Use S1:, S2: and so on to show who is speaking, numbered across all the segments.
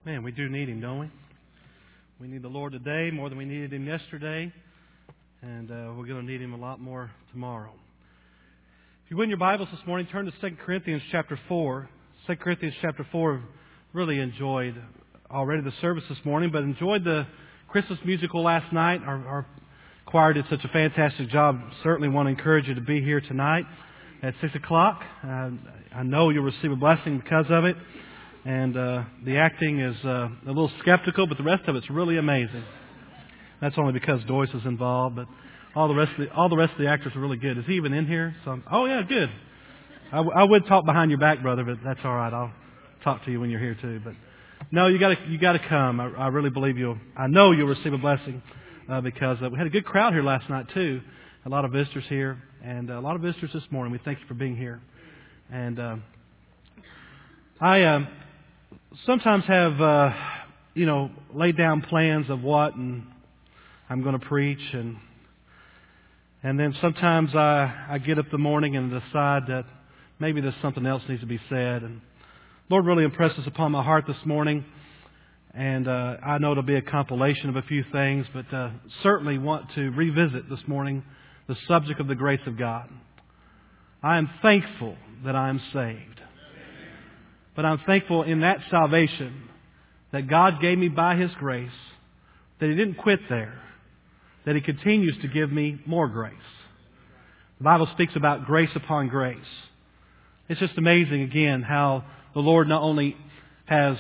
S1: Man, we do need Him, don't we? We need the Lord today more than we needed Him yesterday. And we're going to need Him a lot more tomorrow. If you win your Bibles this morning, turn to 2 Corinthians chapter 4. 2 Corinthians chapter 4, really enjoyed already the service this morning, but enjoyed the Christmas musical last night. Our choir did such a fantastic job. Certainly want to encourage you to be here tonight at 6 o'clock. I know you'll receive a blessing because of it. And the acting is a little skeptical, but the rest of it's really amazing. That's only because Doyce is involved, but all the rest of the actors are really good. Is he even in here? Oh yeah, good. I would talk behind your back, brother, but that's all right. I'll talk to you when you're here too. But no, you got to come. I really believe I know you'll receive a blessing because we had a good crowd here last night too. A lot of visitors here, and a lot of visitors this morning. We thank you for being here. And I sometimes have laid down plans of what and I'm going to preach, and then sometimes I get up in the morning and decide that maybe there's something else needs to be said. And Lord really impresses upon my heart this morning, and I know it'll be a compilation of a few things, but certainly want to revisit this morning the subject of the grace of God. I am thankful that I am saved. But I'm thankful in that salvation that God gave me by His grace, that He didn't quit there, that He continues to give me more grace. The Bible speaks about grace upon grace. It's just amazing, again, how the Lord not only has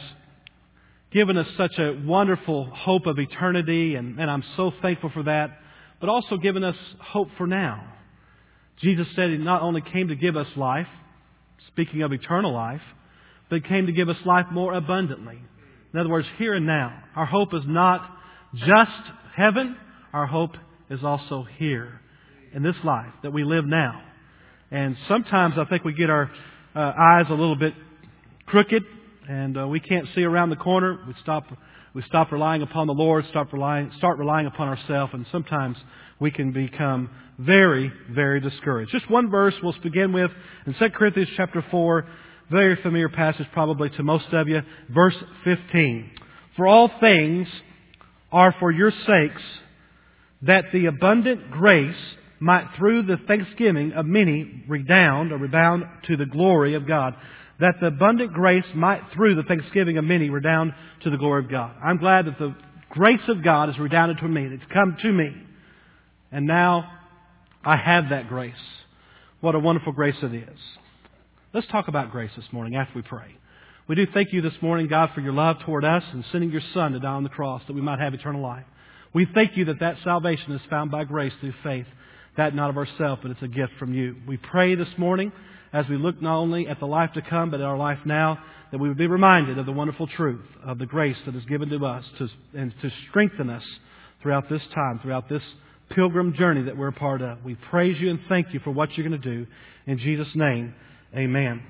S1: given us such a wonderful hope of eternity, and I'm so thankful for that, but also given us hope for now. Jesus said He not only came to give us life, speaking of eternal life, but came to give us life more abundantly. In other words, here and now. Our hope is not just heaven. Our hope is also here in this life that we live now. And sometimes I think we get our eyes a little bit crooked and we can't see around the corner. We stop relying upon the Lord, start relying upon ourselves, and sometimes we can become very, very discouraged. Just one verse we'll begin with in 2 Corinthians chapter 4. Very familiar passage probably to most of you. Verse 15. For all things are for your sakes, that the abundant grace might through the thanksgiving of many rebound to the glory of God. That the abundant grace might through the thanksgiving of many redound to the glory of God. I'm glad that the grace of God has redounded to me. It's come to me. And now I have that grace. What a wonderful grace it is. Let's talk about grace this morning after we pray. We do thank you this morning, God, for your love toward us and sending your Son to die on the cross that we might have eternal life. We thank you that salvation is found by grace through faith, that not of ourselves, but it's a gift from you. We pray this morning as we look not only at the life to come, but at our life now, that we would be reminded of the wonderful truth of the grace that is given to us and to strengthen us throughout this time, throughout this pilgrim journey that we're a part of. We praise you and thank you for what you're going to do. In Jesus' name, amen.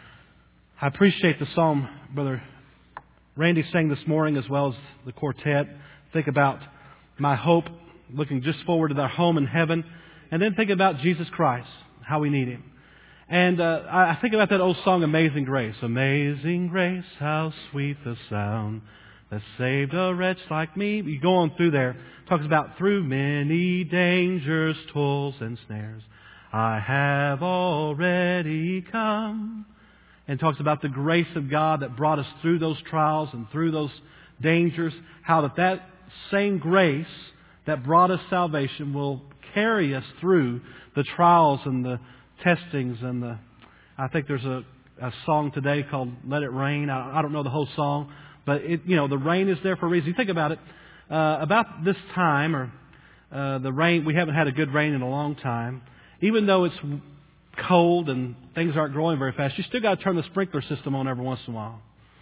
S1: I appreciate the psalm Brother Randy sang this morning as well as the quartet. Think about my hope, looking just forward to our home in heaven, and then think about Jesus Christ, how we need Him. And I think about that old song, Amazing Grace. Amazing grace, how sweet the sound that saved a wretch like me. You go on through there. It talks about through many dangers, toils, and snares, I have already come. And talks about the grace of God that brought us through those trials and through those dangers. How that same grace that brought us salvation will carry us through the trials and the testings and I think there's a song today called Let It Rain. I don't know the whole song, but the rain is there for a reason. You think about it. About this time, or the rain, we haven't had a good rain in a long time. Even though it's cold and things aren't growing very fast, you still got to turn the sprinkler system on every once in a while,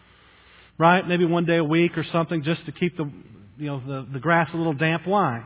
S1: right? Maybe one day a week or something, just to keep the grass a little damp. Why?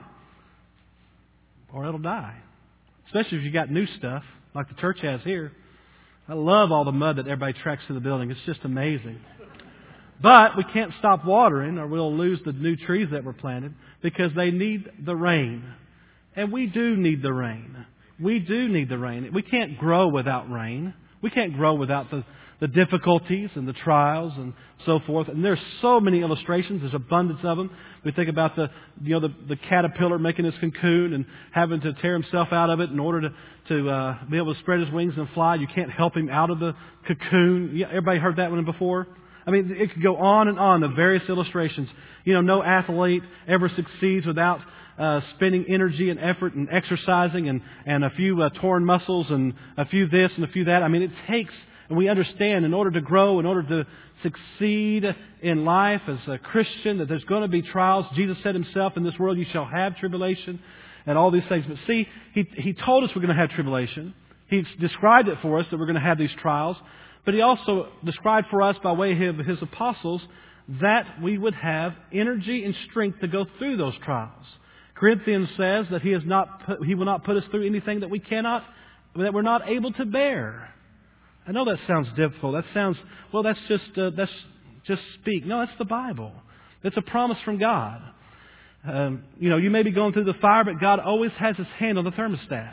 S1: Or it'll die. Especially if you got new stuff like the church has here. I love all the mud that everybody tracks to the building. It's just amazing. But we can't stop watering or we'll lose the new trees that were planted because they need the rain. And we do need the rain. We do need the rain. We can't grow without rain. We can't grow without the difficulties and the trials and so forth. And there's so many illustrations. There's abundance of them. We think about the caterpillar making his cocoon and having to tear himself out of it in order to be able to spread his wings and fly. You can't help him out of the cocoon. Yeah, everybody heard that one before? I mean, it could go on and on, the various illustrations. No athlete ever succeeds without spending energy and effort and exercising and a few torn muscles and a few this and a few that. I mean, it takes, and we understand, in order to grow, in order to succeed in life as a Christian, that there's going to be trials. Jesus said Himself, in this world you shall have tribulation and all these things. But see, He told us we're going to have tribulation. He described it for us that we're going to have these trials. But He also described for us by way of His apostles that we would have energy and strength to go through those trials. Corinthians says that He will not put us through anything that we're not able to bear. I know that sounds difficult. That sounds, well, that's just speak. No, that's the Bible. It's a promise from God. You may be going through the fire, but God always has His hand on the thermostat.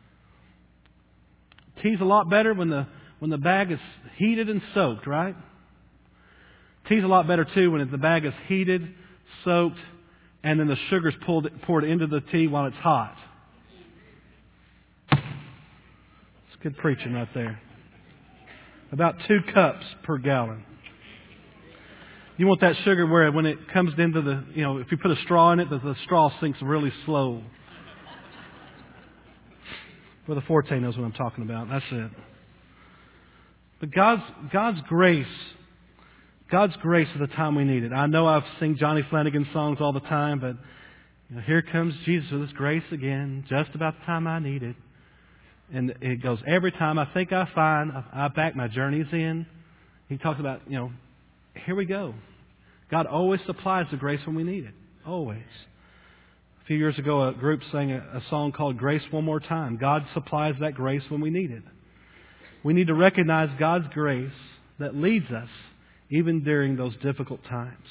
S1: Tea's a lot better when the bag is heated and soaked, right? Tea's a lot better too when the bag is heated, soaked, and then the sugar's poured into the tea while it's hot. It's good preaching right there. About 2 cups per gallon. You want that sugar where when it comes into if you put a straw in it, the straw sinks really slow. Brother Forte knows what I'm talking about. That's it. But God's grace is the time we need it. I know I've sing Johnny Flanagan songs all the time, but here comes Jesus with His grace again, just about the time I need it. And it goes, every time I think I find I back my journey's in. He talks about, here we go. God always supplies the grace when we need it. Always. A few years ago, a group sang a song called Grace One More Time. God supplies that grace when we need it. We need to recognize God's grace that leads us even during those difficult times.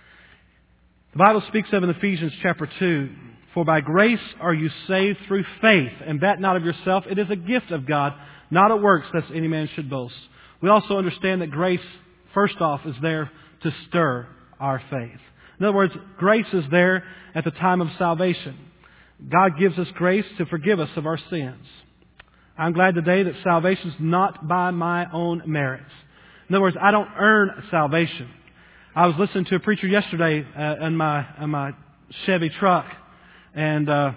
S1: The Bible speaks of in Ephesians chapter 2, for by grace are you saved through faith, and that not of yourself. It is a gift of God, not of works, lest any man should boast. We also understand that grace, first off, is there to stir our faith. In other words, grace is there at the time of salvation. God gives us grace to forgive us of our sins. I'm glad today that salvation is not by my own merits. In other words, I don't earn salvation. I was listening to a preacher yesterday in my Chevy truck, and I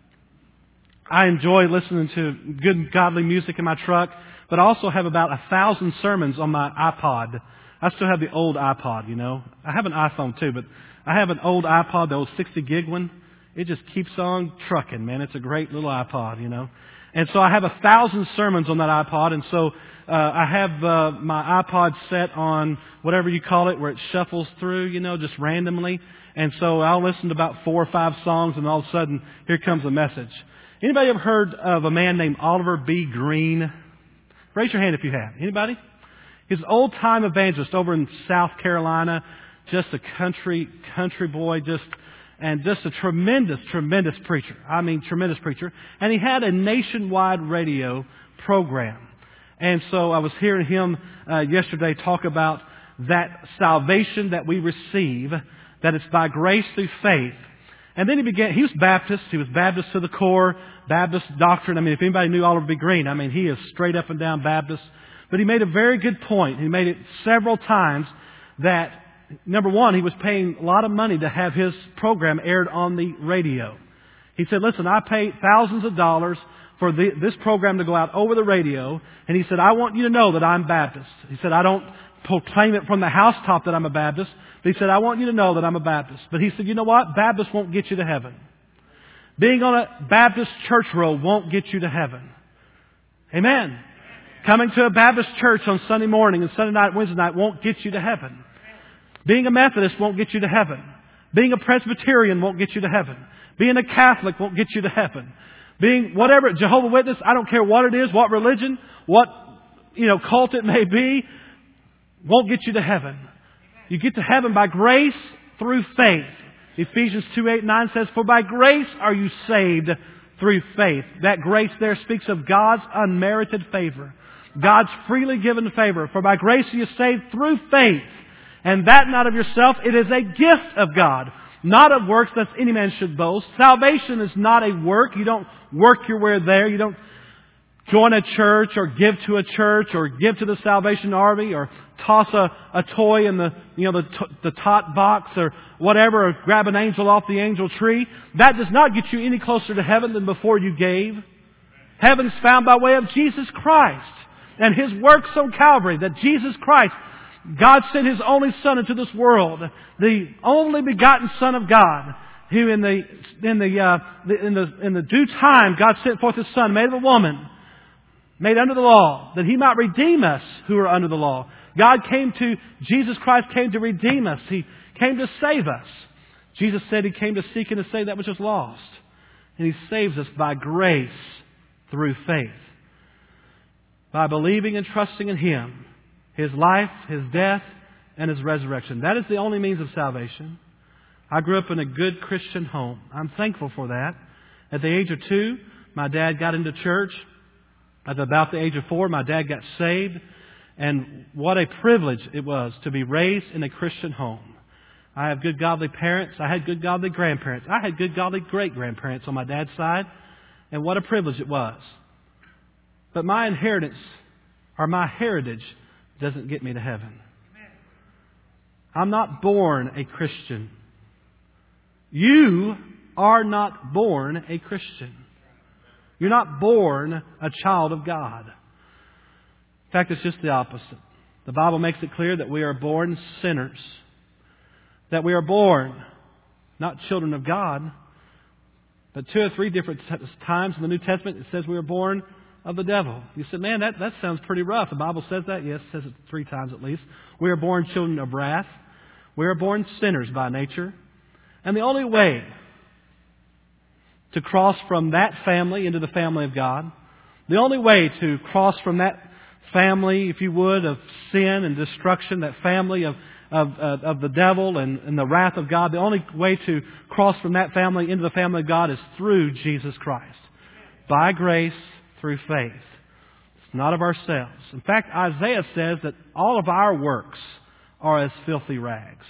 S1: enjoy listening to good godly music in my truck, but I also have about 1,000 sermons on my iPod. I still have the old iPod, I have an iPhone too, but I have an old iPod, the old 60 gig one. It just keeps on trucking, man. It's a great little iPod, And so I have 1,000 sermons on that iPod, and so I have my iPod set on whatever you call it, where it shuffles through, just randomly. And so I'll listen to about 4 or 5 songs, and all of a sudden, here comes a message. Anybody ever heard of a man named Oliver B. Green? Raise your hand if you have. Anybody? He's an old-time evangelist over in South Carolina, just a country boy, just a tremendous preacher. I mean, tremendous preacher. And he had a nationwide radio program. And so I was hearing him yesterday talk about that salvation that we receive, that it's by grace through faith. And then he was Baptist. He was Baptist to the core, Baptist doctrine. I mean, if anybody knew Oliver B. Green, he is straight up and down Baptist. But he made a very good point. He made it several times that, number one, he was paying a lot of money to have his program aired on the radio. He said, listen, I pay thousands of dollars for this program to go out over the radio. And he said, I want you to know that I'm Baptist. He said, I don't proclaim it from the housetop that I'm a Baptist. But he said, I want you to know that I'm a Baptist. But he said, you know what? Baptist won't get you to heaven. Being on a Baptist church roll won't get you to heaven. Amen. Coming to a Baptist church on Sunday morning and Sunday night, Wednesday night won't get you to heaven. Being a Methodist won't get you to heaven. Being a Presbyterian won't get you to heaven. Being a Catholic won't get you to heaven. Being whatever, Jehovah's Witness, I don't care what it is, what religion, what, cult it may be, won't get you to heaven. You get to heaven by grace through faith. Ephesians 2:8-9 says, for by grace are you saved through faith. That grace there speaks of God's unmerited favor. God's freely given favor. For by grace you are saved through faith. And that not of yourself, it is a gift of God. Not of works, lest any man should boast. Salvation is not a work. You don't work your way there. You don't join a church or give to a church or give to the Salvation Army or toss a toy in the tot box or whatever, or grab an angel off the angel tree. That does not get you any closer to heaven than before you gave. Heaven's found by way of Jesus Christ and His works on Calvary, that Jesus Christ, God sent His only Son into this world, the only begotten Son of God, who in the due time God sent forth His Son, made of a woman, made under the law, that He might redeem us who are under the law. Jesus Christ came to redeem us. He came to save us. Jesus said He came to seek and to save that which was lost. And He saves us by grace through faith. By believing and trusting in Him, His life, His death, and His resurrection. That is the only means of salvation. I grew up in a good Christian home. I'm thankful for that. At the age of 2, my dad got into church. At about the age of 4, my dad got saved. And what a privilege it was to be raised in a Christian home. I have good godly parents. I had good godly grandparents. I had good godly great-grandparents on my dad's side. And what a privilege it was. But my inheritance, or my heritage, doesn't get me to heaven. I'm not born a Christian. You are not born a Christian. You're not born a child of God. In fact, it's just the opposite. The Bible makes it clear that we are born sinners. That we are born not children of God, but 2 or 3 different times in the New Testament it says we are born of the devil. You said, man, that sounds pretty rough. The Bible says that? Yes, it says it 3 times at least. We are born children of wrath. We are born sinners by nature. And the only way to cross from that family into the family of God, the only way to cross from that family, if you would, of sin and destruction, that family of the devil and the wrath of God, the only way to cross from that family into the family of God is through Jesus Christ. By grace, through faith. It's not of ourselves. In fact, Isaiah says that all of our works are as filthy rags.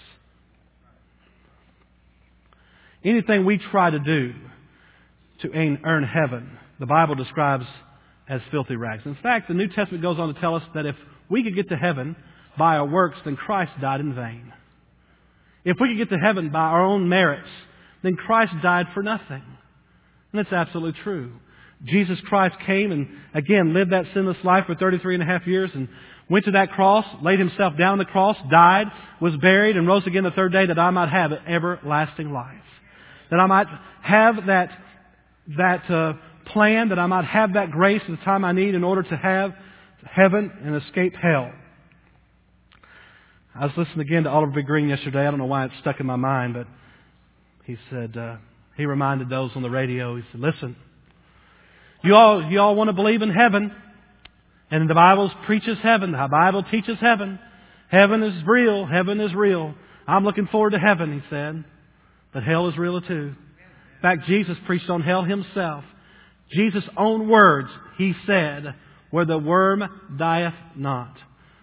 S1: Anything we try to do to earn heaven, the Bible describes as filthy rags. In fact, the New Testament goes on to tell us that if we could get to heaven by our works, then Christ died in vain. If we could get to heaven by our own merits, then Christ died for nothing. And that's absolutely true. Jesus Christ came and, again, lived that sinless life for 33 and a half years and went to that cross, laid Himself down on the cross, died, was buried, and rose again the 3rd day that I might have everlasting life. That I might have that plan, that I might have that grace at the time I need in order to have heaven and escape hell. I was listening again to Oliver B. Green yesterday. I don't know why it stuck in my mind, but he said, he reminded those on the radio, he said, listen, you all want to believe in heaven, and the Bible preaches heaven. The Bible teaches heaven. Heaven is real. Heaven is real. I'm looking forward to heaven, he said. But hell is real too. In fact, Jesus preached on hell Himself. Jesus' own words, He said, where the worm dieth not.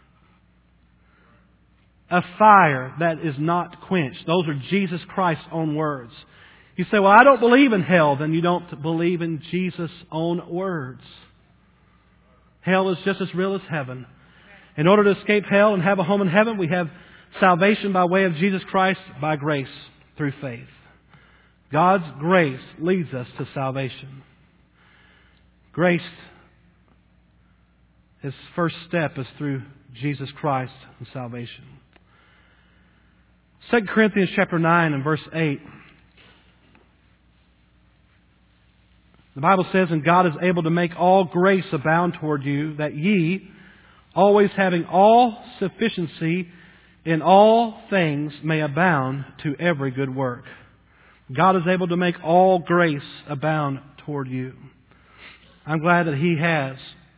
S1: A fire that is not quenched. Those are Jesus Christ's own words. You say, well, I don't believe in hell. Then you don't believe in Jesus' own words. Hell is just as real as heaven. In order to escape hell and have a home in heaven, we have salvation by way of Jesus Christ by grace through faith. God's grace leads us to salvation. Grace, His first step is through Jesus Christ and salvation. 2 Corinthians chapter 9 and verse 8. The Bible says, and God is able to make all grace abound toward you, that ye, always having all sufficiency in all things, may abound to every good work. God is able to make all grace abound toward you. I'm glad that He has.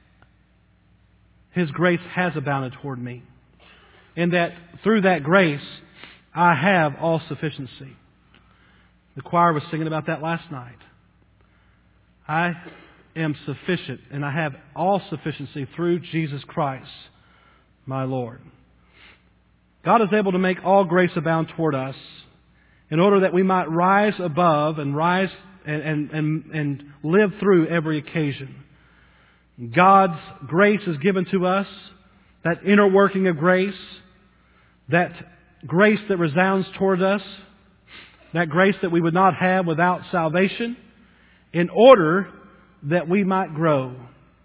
S1: His grace has abounded toward me. And that through that grace, I have all sufficiency. The choir was singing about that last night. I am sufficient, and I have all sufficiency through Jesus Christ, my Lord. God is able to make all grace abound toward us in order that we might rise above and rise and live through every occasion. God's grace is given to us, that inner working of grace, that grace that resounds toward us, that grace that we would not have without salvation, in order that we might grow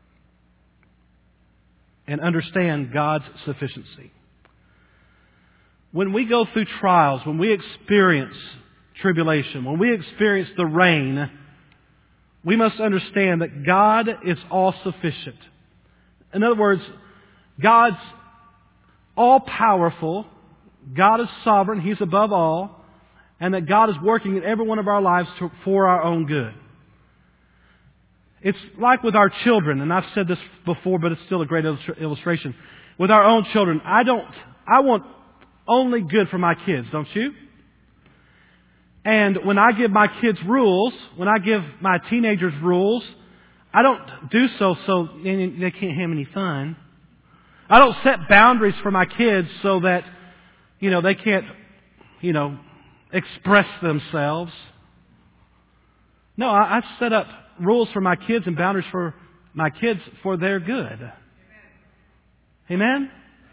S1: and understand God's sufficiency. When we go through trials, when we experience tribulation, when we experience the rain, we must understand that God is all sufficient. In other words, God's all powerful, God is sovereign, He's above all, and that God is working in every one of our lives for our own good. It's like with our children, and I've said this before, but it's still a great illustration. With our own children, I want only good for my kids, don't you? And when I give my kids rules, when I give my teenagers rules, I don't do so they can't have any fun. I don't set boundaries for my kids so that, they can't, express themselves. No, I set up rules for my kids and boundaries for my kids for their good. Amen?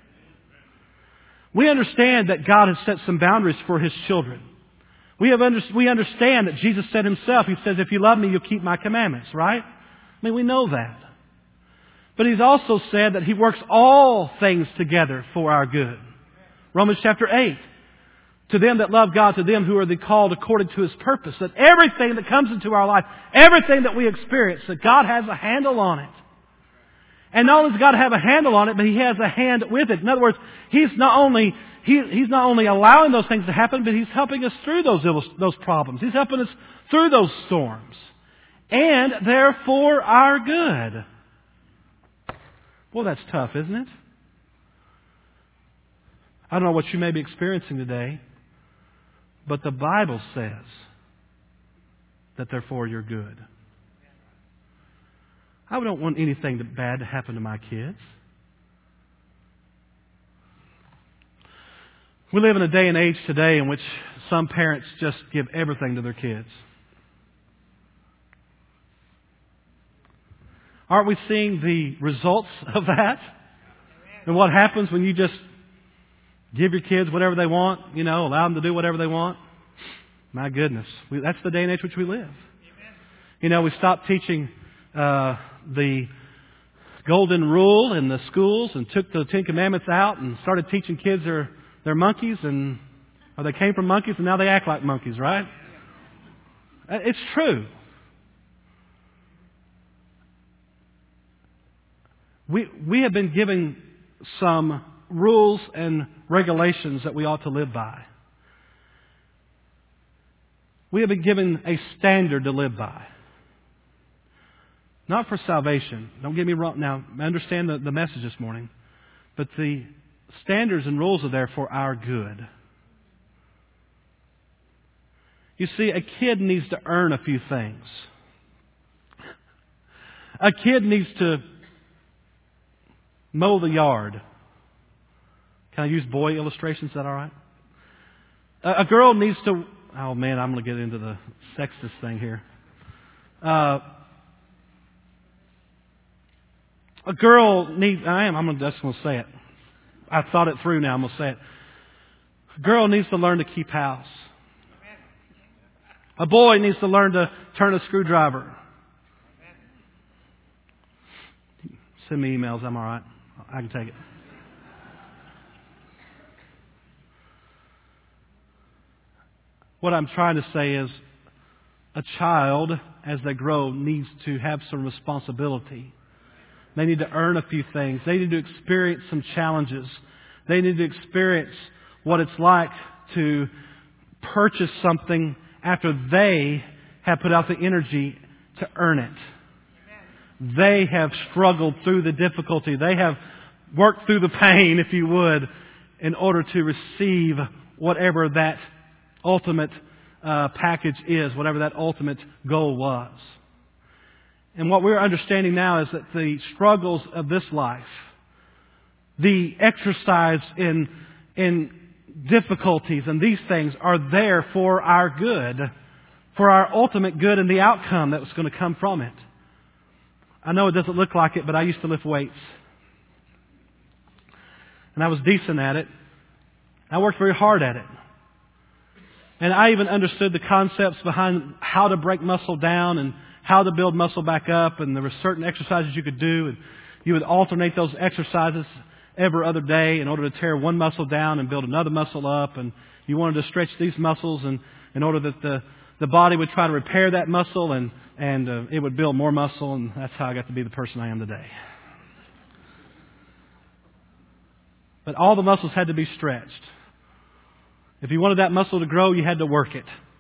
S1: We understand that God has set some boundaries for His children. We understand that Jesus said Himself, He says, if you love me, you'll keep my commandments, right? We know that. But He's also said that He works all things together for our good. Romans chapter 8. To them that love God, to them who are the called according to His purpose. That everything that comes into our life, everything that we experience, that God has a handle on it. And not only does God have a handle on it, but He has a hand with it. In other words, He's not only allowing those things to happen, but He's helping us through those problems. He's helping us through those storms. And they're for our good. Well, that's tough, isn't it? I don't know what you may be experiencing today, but the Bible says that they're for your good. I don't want anything bad to happen to my kids. We live in a day and age today in which some parents just give everything to their kids. Aren't we seeing the results of that? And what happens when you just give your kids whatever they want, allow them to do whatever they want? My goodness. That's the day and age which we live. We stopped teaching the golden rule in the schools and took the Ten Commandments out and started teaching kids they're monkeys or they came from monkeys and now they act like monkeys, right? It's true. We have been given some rules and regulations that we ought to live by. We have been given a standard to live by. Not for salvation. Don't get me wrong. Now, I understand the message this morning. But the standards and rules are there for our good. You see, a kid needs to earn a few things. A kid needs to mow the yard. Can I use boy illustrations? Is that all right? A girl needs to... Oh, man, I'm going to get into the sexist thing here. A girl needs... I'm just going to say it. I've thought it through now. I'm going to say it. A girl needs to learn to keep house. A boy needs to learn to turn a screwdriver. Send me emails. I'm all right. I can take it. What I'm trying to say is a child, as they grow, needs to have some responsibility. They need to earn a few things. They need to experience some challenges. They need to experience what it's like to purchase something after they have put out the energy to earn it. They have struggled through the difficulty. They have worked through the pain, if you would, in order to receive whatever that ultimate package is, whatever that ultimate goal was. And what we're understanding now is that the struggles of this life, the exercise in difficulties and these things are there for our good, for our ultimate good and the outcome that was going to come from it. I know it doesn't look like it, but I used to lift weights. And I was decent at it. I worked very hard at it. And I even understood the concepts behind how to break muscle down and how to build muscle back up. And there were certain exercises you could do. And you would alternate those exercises every other day in order to tear one muscle down and build another muscle up. And you wanted to stretch these muscles and in order that the body would try to repair that muscle and it would build more muscle. And that's how I got to be the person I am today. But all the muscles had to be stretched. If you wanted that muscle to grow, you had to work it.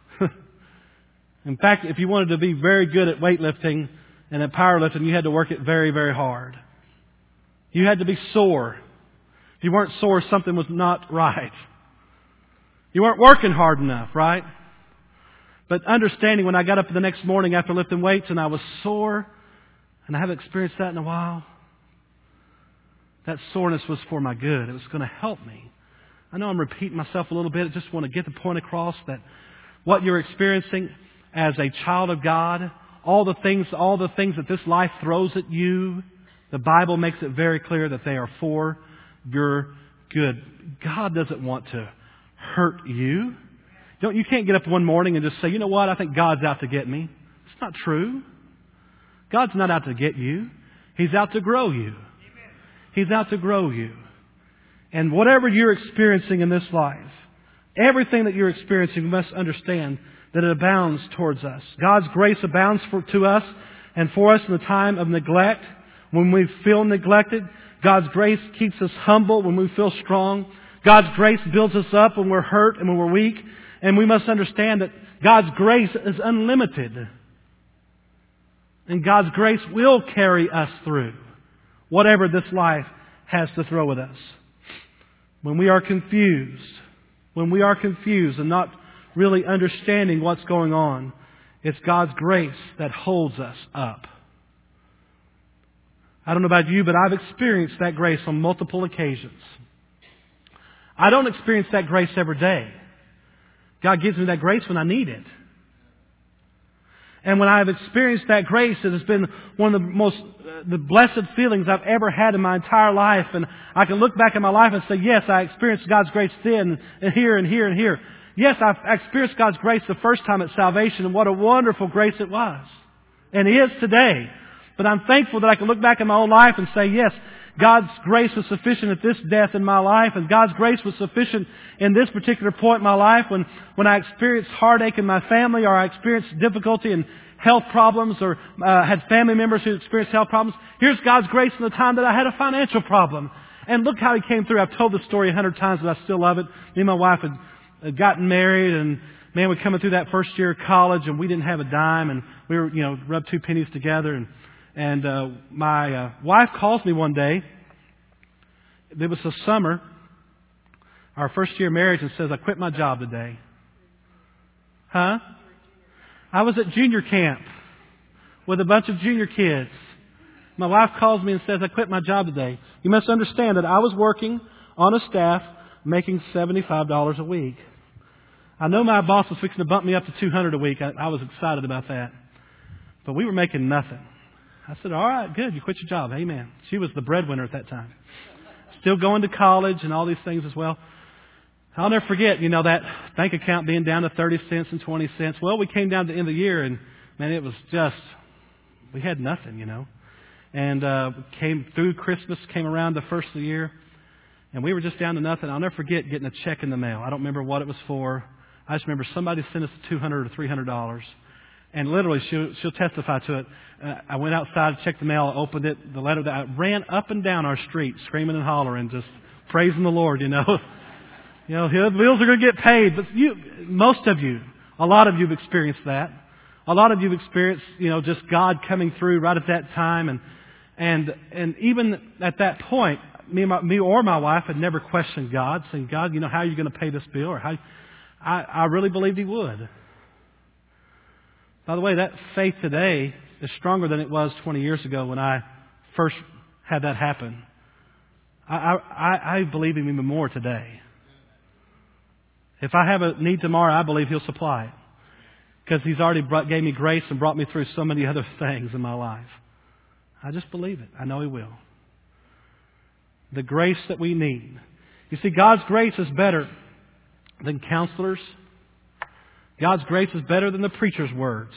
S1: In fact, if you wanted to be very good at weightlifting and at powerlifting, you had to work it very, very hard. You had to be sore. If you weren't sore, something was not right. You weren't working hard enough, right? But understanding when I got up the next morning after lifting weights and I was sore, and I haven't experienced that in a while, that soreness was for my good. It was going to help me. I know I'm repeating myself a little bit. I just want to get the point across that what you're experiencing as a child of God, all the things that this life throws at you, the Bible makes it very clear that they are for your good. God doesn't want to hurt you. You can't get up one morning and just say, you know what, I think God's out to get me. It's not true. God's not out to get you. He's out to grow you. He's out to grow you. And whatever you're experiencing in this life, everything that you're experiencing, you must understand that it abounds towards us. God's grace abounds to us and for us in the time of neglect. When we feel neglected, God's grace keeps us humble when we feel strong. God's grace builds us up when we're hurt and when we're weak. And we must understand that God's grace is unlimited. And God's grace will carry us through whatever this life has to throw at us. When we are confused and not really understanding what's going on, it's God's grace that holds us up. I don't know about you, but I've experienced that grace on multiple occasions. I don't experience that grace every day. God gives me that grace when I need it. And when I've experienced that grace, it has been one of the blessed feelings I've ever had in my entire life. And I can look back at my life and say, yes, I experienced God's grace then, and here, and here, and here. Yes, I've experienced God's grace the first time at salvation, and what a wonderful grace it was. And is today. But I'm thankful that I can look back at my own life and say, yes, God's grace was sufficient at this death in my life, and God's grace was sufficient in this particular point in my life when I experienced heartache in my family, or I experienced difficulty and health problems, or had family members who experienced health problems. Here's God's grace in the time that I had a financial problem. And look how He came through. I've told the story 100 times, but I still love it. Me and my wife had gotten married, and man, we're coming through that first year of college, and we didn't have a dime, and we were, rubbed two pennies together, and my wife calls me one day. It was the summer, our first year of marriage, and says, I quit my job today. Huh? I was at junior camp with a bunch of junior kids. My wife calls me and says, I quit my job today. You must understand that I was working on a staff making $75 a week. I know my boss was fixing to bump me up to $200 a week. I was excited about that. But we were making nothing. I said, all right, good. You quit your job. Amen. She was the breadwinner at that time. Still going to college and all these things as well. I'll never forget, that bank account being down to 30 cents and 20 cents. Well, we came down to the end of the year, and, man, it was just, we had nothing, And came through Christmas, came around the first of the year, and we were just down to nothing. I'll never forget getting a check in the mail. I don't remember what it was for. I just remember somebody sent us $200 or $300. And literally, she'll testify to it. I went outside, checked the mail, opened it, the letter that I ran up and down our street, screaming and hollering, just praising the Lord, His bills are going to get paid. But most of you, a lot of you have experienced that. A lot of you have experienced, just God coming through right at that time. And even at that point, me or my wife had never questioned God, saying, God, how are you going to pay this bill? Or how? I really believed He would. By the way, that faith today is stronger than it was 20 years ago when I first had that happen. I believe Him even more today. If I have a need tomorrow, I believe He'll supply it. Because He's already gave me grace and brought me through so many other things in my life. I just believe it. I know He will. The grace that we need. You see, God's grace is better than counselors. God's grace is better than the preacher's words.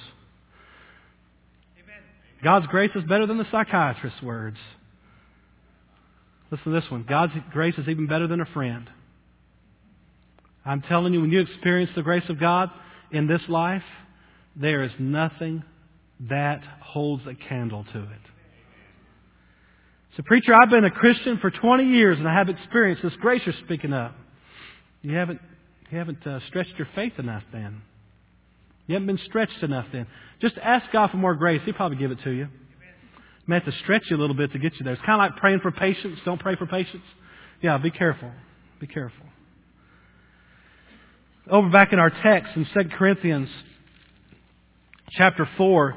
S1: God's grace is better than the psychiatrist's words. Listen to this one. God's grace is even better than a friend. I'm telling you, when you experience the grace of God in this life, there is nothing that holds a candle to it. So, preacher, I've been a Christian for 20 years and I have experienced this grace you're speaking of. You haven't stretched your faith enough then. You haven't been stretched enough then. Just ask God for more grace. He'll probably give it to you. He may have to stretch you a little bit to get you there. It's kind of like praying for patience. Don't pray for patience. Yeah, be careful. Be careful. Over back in our text in 2 Corinthians chapter 4,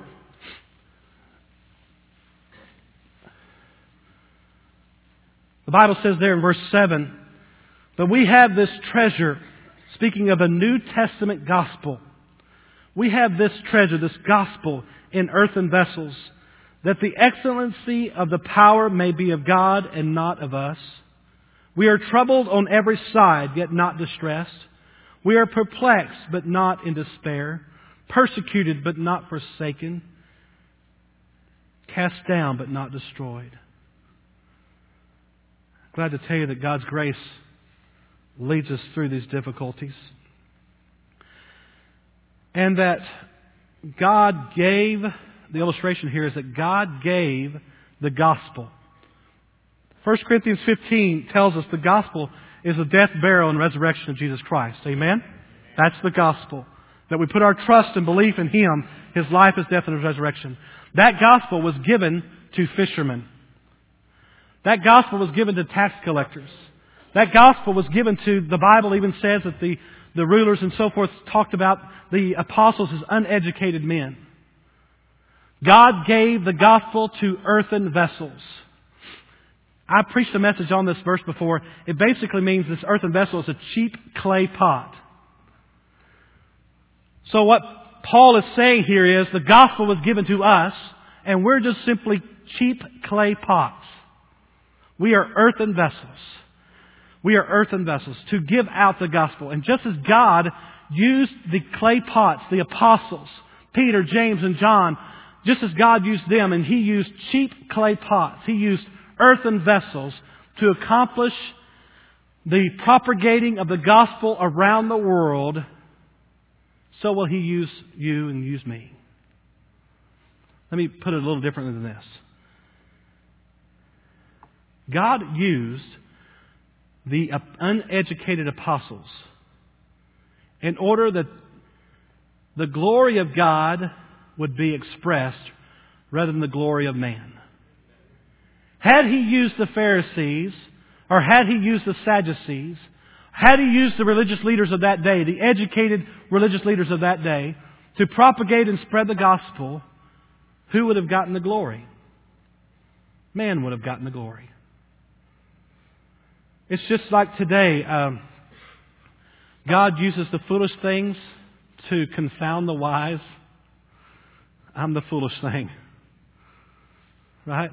S1: the Bible says there in verse 7, but we have this treasure, speaking of the New Testament gospel. We have this treasure, this gospel, in earthen vessels, that the excellency of the power may be of God and not of us. We are troubled on every side, yet not distressed. We are perplexed, but not in despair. Persecuted, but not forsaken. Cast down, but not destroyed. Glad to tell you that God's grace leads us through these difficulties. And that God gave, the illustration here is that God gave the gospel. 1 Corinthians 15 tells us the gospel is the death, burial, and resurrection of Jesus Christ. Amen? That's the gospel. That we put our trust and belief in Him, His life, His death, and His resurrection. That gospel was given to fishermen. That gospel was given to tax collectors. That gospel was given to, the Bible even says that the rulers and so forth talked about the apostles as uneducated men. God gave the gospel to earthen vessels. I preached a message on this verse before. It basically means this earthen vessel is a cheap clay pot. So what Paul is saying here is the gospel was given to us and we're just simply cheap clay pots. We are earthen vessels. We are earthen vessels to give out the gospel. And just as God used the clay pots, the apostles, Peter, James, and John, just as God used them and He used cheap clay pots, He used earthen vessels to accomplish the propagating of the gospel around the world, so will He use you and use me. Let me put it a little differently than this. God used the uneducated apostles in order that the glory of God would be expressed rather than the glory of man. Had He used the Pharisees, or had He used the Sadducees, had He used the religious leaders of that day, the educated religious leaders of that day, to propagate and spread the gospel, who would have gotten the glory? Man would have gotten the glory. It's just like today, God uses the foolish things to confound the wise. I'm the foolish thing. Right?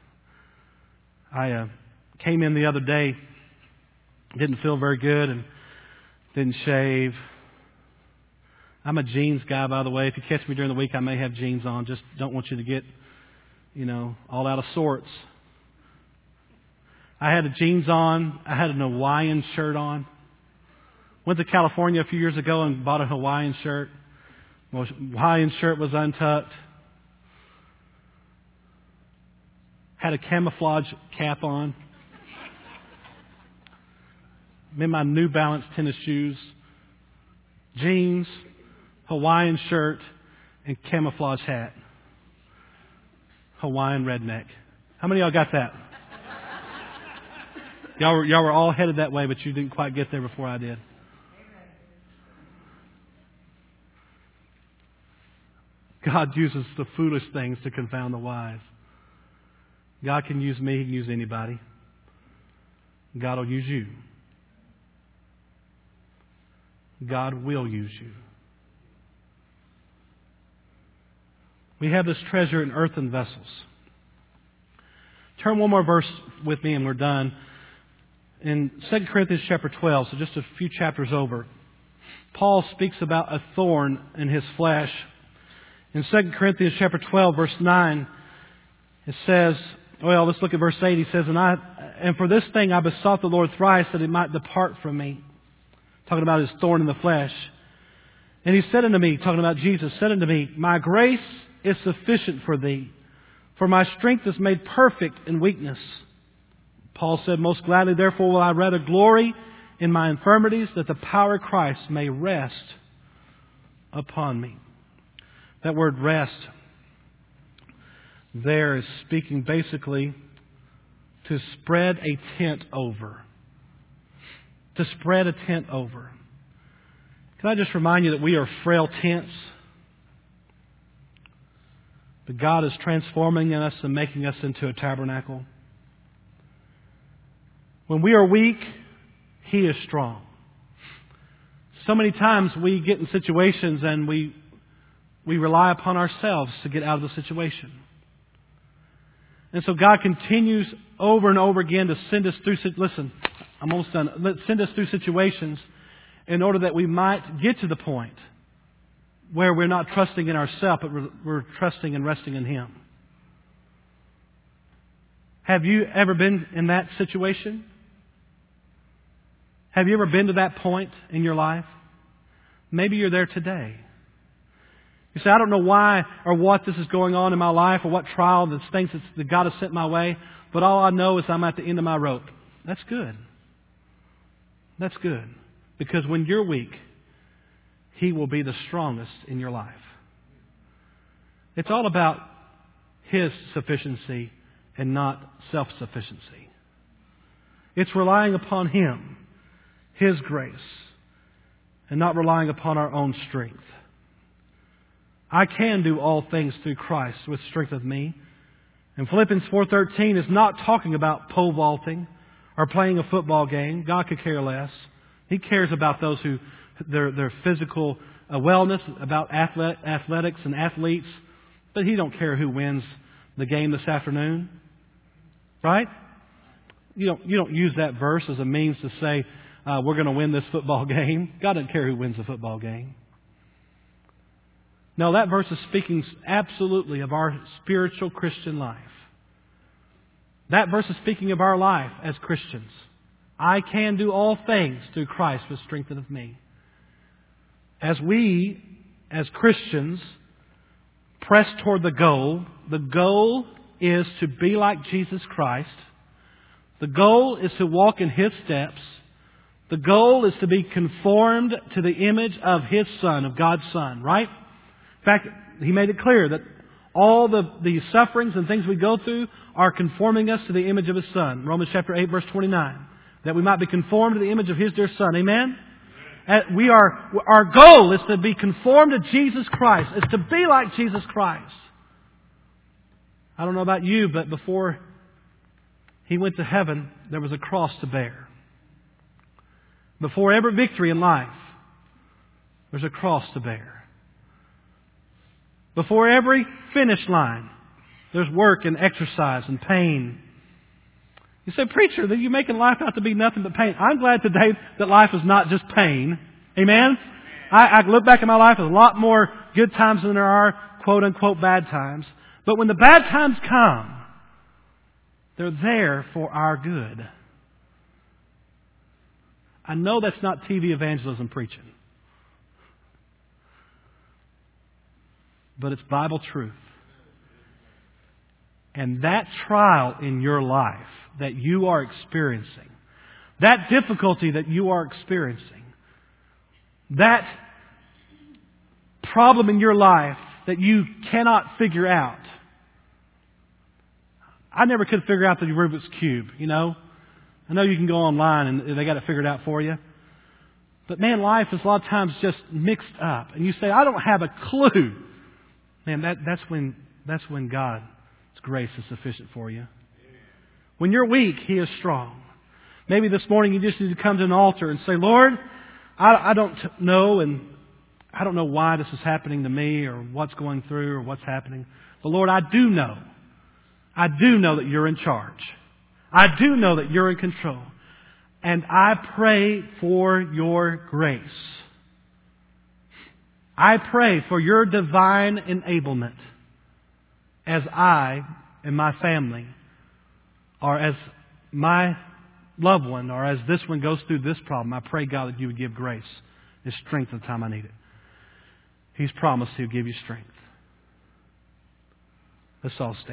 S1: I came in the other day, didn't feel very good and didn't shave. I'm a jeans guy, by the way. If you catch me during the week, I may have jeans on. Just don't want you to get, all out of sorts. I had the jeans on. I had an Hawaiian shirt on. Went to California a few years ago and bought a Hawaiian shirt. My Hawaiian shirt was untucked. Had a camouflage cap on. I'm in my New Balance tennis shoes. Jeans, Hawaiian shirt, and camouflage hat. Hawaiian redneck. How many of y'all got that? Y'all were all headed that way, but you didn't quite get there before I did. God uses the foolish things to confound the wise. God can use me. He can use anybody. God will use you. God will use you. We have this treasure in earthen vessels. Turn one more verse with me and we're done. In 2 Corinthians chapter 12, so just a few chapters over, Paul speaks about a thorn in his flesh. In 2 Corinthians chapter 12, verse 9, it says, well, let's look at verse 8. He says, And for this thing I besought the Lord thrice that it might depart from me. Talking about his thorn in the flesh. And he said unto me, talking about Jesus, said unto me, My grace is sufficient for thee, for my strength is made perfect in weakness. Paul said, Most gladly therefore will I rather glory in my infirmities, that the power of Christ may rest upon me. That word rest there is speaking basically to spread a tent over. To spread a tent over. Can I just remind you that we are frail tents? But God is transforming us and making us into a tabernacle. When we are weak, He is strong. So many times we get in situations and we rely upon ourselves to get out of the situation. And so God continues over and over again to send us through, listen, I'm almost done. Send us through situations in order that we might get to the point where we're not trusting in ourselves, but we're trusting and resting in Him. Have you ever been in that situation? Have you ever been to that point in your life? Maybe you're there today. You say, I don't know why or what this is going on in my life or what trial, the things that God has sent my way, but all I know is I'm at the end of my rope. That's good. That's good. Because when you're weak, He will be the strongest in your life. It's all about His sufficiency and not self-sufficiency. It's relying upon Him, His grace, and not relying upon our own strength. I can do all things through Christ, which strengtheneth me. And Philippians 4:13 is not talking about pole vaulting or playing a football game. God could care less. He cares about those who their physical wellness, about athletics and athletes, but He don't care who wins the game this afternoon, right? You don't use that verse as a means to say we're going to win this football game. God doesn't care who wins the football game. No, that verse is speaking absolutely of our spiritual Christian life. That verse is speaking of our life as Christians. I can do all things through Christ which strengtheneth me. As we, as Christians, press toward the goal is to be like Jesus Christ. The goal is to walk in His steps. The goal is to be conformed to the image of His Son, of God's Son, right? In fact, He made it clear that all the sufferings and things we go through are conforming us to the image of His Son. Romans chapter 8, verse 29. That we might be conformed to the image of His dear Son. Amen? Our goal is to be conformed to Jesus Christ. Is to be like Jesus Christ. I don't know about you, but before He went to heaven, there was a cross to bear. Before every victory in life, there's a cross to bear. Before every finish line, there's work and exercise and pain. You say, preacher, that you're making life out to be nothing but pain. I'm glad today that life is not just pain. Amen? I look back at my life, there's a lot more good times than there are quote-unquote bad times. But when the bad times come, they're there for our good. I know that's not TV evangelism preaching. But it's Bible truth. And that trial in your life that you are experiencing, that difficulty that you are experiencing, that problem in your life that you cannot figure out. I never could figure out the Rubik's Cube, you know. I know you can go online and they got it figured out for you. But man, life is a lot of times just mixed up. And you say, I don't have a clue. man, that's when God's grace is sufficient for you. When you're weak, He is strong. Maybe this morning you just need to come to an altar and say, Lord, I don't know, and I don't know why this is happening to me or what's going through or what's happening. But Lord, I do know that You're in charge. I do know that You're in control. And I pray for Your grace. I pray for Your divine enablement as I and my family, or as my loved one, or as this one goes through this problem. I pray, God, that You would give grace and strength at the time I need it. He's promised He'll give you strength. Let's all stand.